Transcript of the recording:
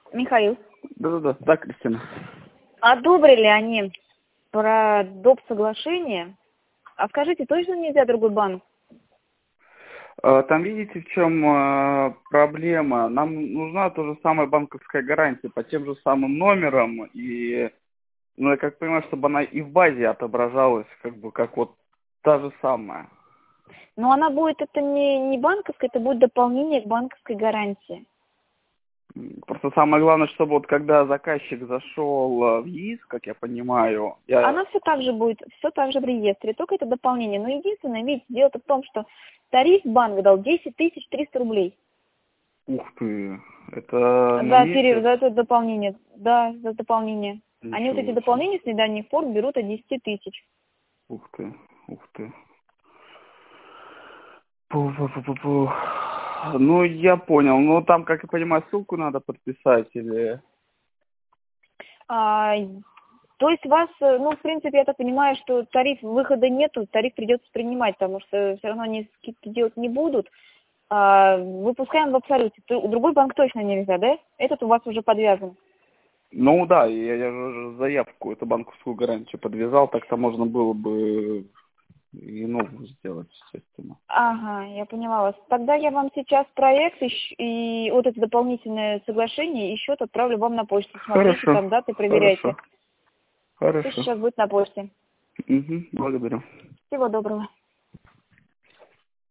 Михаил, Да-да-да, да, Кристина. одобрили они про доп. Соглашение. А скажите, точно нельзя другой банк? Там видите, в чем проблема? Нам нужна та же самая банковская гарантия по тем же самым номерам. И, ну, я как понимаю, чтобы она и в базе отображалась, как бы, как вот та же самая. Но она будет, это не банковская, это будет дополнение к банковской гарантии. Просто самое главное, чтобы вот когда заказчик зашел в ЕИС, как я понимаю, Она все так же будет, все так же в реестре, только это дополнение. Но единственное, видите, дело в том, что тариф банк дал 10 300 рублей. Ух ты, это на За месяц? это дополнение. Да, за дополнение. Они вот эти Ничего себе. дополнения с недавних пор берут от 10 тысяч. Ух ты, ух ты. Пу-пу-пу-пу-пу. Ну, я понял. Ну, там, как я понимаю, ссылку надо подписать или... А, то есть вас, ну, в принципе, я так понимаю, что тариф, выхода нету, тариф придется принимать, потому что все равно они скидки делать не будут. Выпускаем в абсолюте. Другой банк точно нельзя, да? Этот у вас уже подвязан. Ну, да, я же заявку, эту банковскую гарантию подвязал, так-то можно было бы и новую сделать, естественно. Ага, я поняла вас. Тогда я вам сейчас проект и вот это дополнительное соглашение и счет отправлю вам на почту. Смотрите, Хорошо, там даты, проверяйте. хорошо, Все хорошо. сейчас будет на почте. Угу, благодарю. Всего доброго.